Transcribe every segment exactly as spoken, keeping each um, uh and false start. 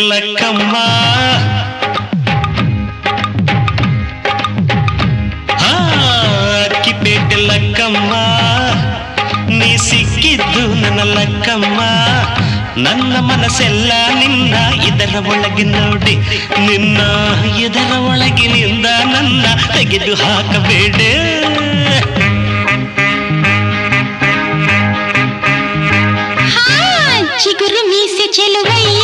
ಲಕ್ಕಮ್ಮ ಅಕ್ಕಿಪೇಟೆ ಲಕ್ಕಮ್ಮ ನೀ ಸಿಕ್ಕಿದ್ದು ನನ್ನ ಲಕ್ಕಮ್ಮ ನನ್ನ ಮನಸ್ಸೆಲ್ಲ ನಿನ್ನ ಇದರ ಒಳಗೆ ನೋಡಿ ನಿನ್ನ ಇದರ ಒಳಗಿನಿಂದ ನನ್ನ ತೆಗೆದು ಹಾಕಬೇಡ ಚಿಗುರು ಮೀಸೆ ಚೆಲುವಯ್ಯ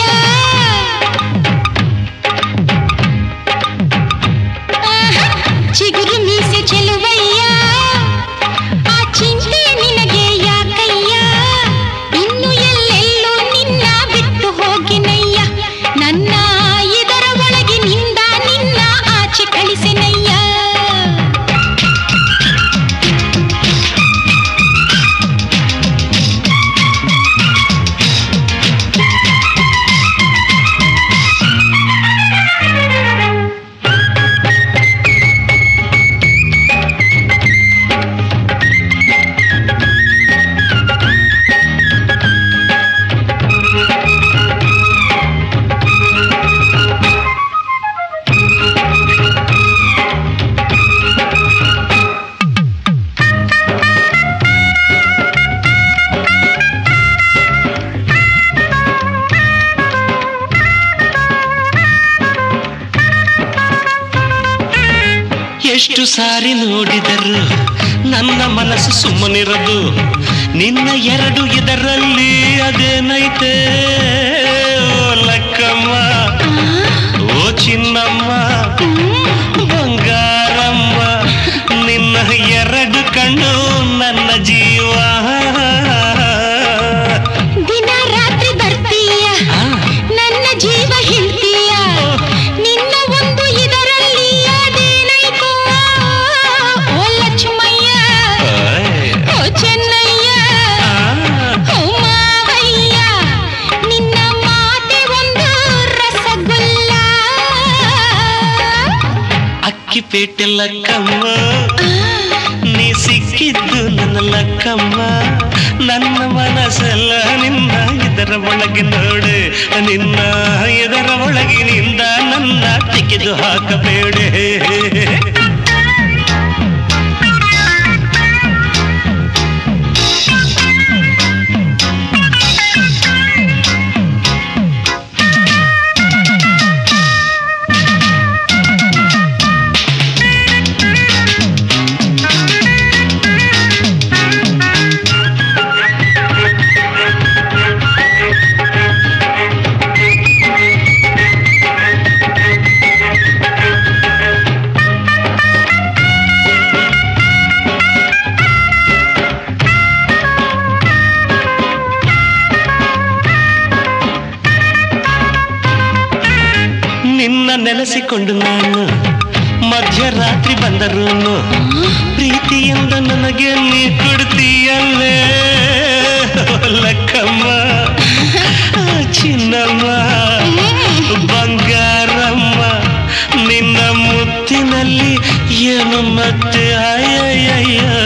ಚಿಗುರು ಮೀಸೆ ಚೆಲುವಯ್ಯ ಆ ಚಿಂತೆ ನಿನಗೆ ಯಾಕಯ್ಯ ಇನ್ನು ಎಲ್ಲೆಲ್ಲೂ ನಿನ್ನ ಬಿಟ್ಟು ಹೋಗಿನಯ್ಯ ನನ್ನ ಇದರ ಒಳಗಿನಿಂದ ನಿನ್ನ ಆಚೆ ಕಳಿಸಿನಯ್ಯ ಎಷ್ಟು ಸಾರಿ ನೋಡಿದರು ನನ್ನ ಮನಸ್ಸು ಸುಮ್ಮನಿರದು ನಿನ್ನ ಎರಡು ಇದರಲ್ಲಿ ಅದೇನೈತೆ ಓ ಲಕ್ಕಮ್ಮ ಓ ಚಿನ್ನಮ್ಮ ಬಂಗಾರಮ್ಮ ನಿನ್ನ ಎರಡು ಕಣ್ಣು ನನ್ನ ಜೀವ ದಿನ ರಾತ್ರಿ ಬರ್ತೀಯ ನನ್ನ ಜೀವ ಹೇಳ್ತೀಯ ನಿನ್ನ ಒಂದು ಇದರಲ್ಲಿ ಅದೇನೈತೋ ಓ ಲಕ್ಷ್ಮಯ್ಯ ಓ ಚೆನ್ನಯ್ಯ ಓ ಮಾವಯ್ಯ ನಿನ್ನ ಮಾತೆ ಒಂದು ರಸಗುಲ್ಲ ಅಕ್ಕಿಪೇಟೆ ಲಕ್ಕಮ್ಮ ನೀ ಸಿಕ್ಕಿದ್ದು ನನ್ನ ಲಕ್ಕಮ್ಮ ನನ್ನ ಮನಸ್ಸೆಲ್ಲ ನಿನ್ನ ಇದರ ಒಳಗೆ ನೋಡೆ ನಿನ್ನ ಇದರ ಒಳಗಿನಿಂದ ನನ್ನ ತೆಗೆದು ಹಾಕಬೇಡ ನಿನ್ನ ನೆಲೆಸಿಕೊಂಡು ನಾನು ಮಧ್ಯರಾತ್ರಿ ಬಂದರೂನು ಪ್ರೀತಿಯಿಂದ ನನಗೆ ನೀ ಕೊಡ್ತೀಯಲ್ಲೇ ಲಕ್ಕಮ್ಮ ಚಿನ್ನಮ್ಮ ಬಂಗಾರಮ್ಮ ನಿನ್ನ ಮುತ್ತಿನಲ್ಲಿ ಏನು ಮತ್ತೆ ಅಯ್ಯಯ್ಯ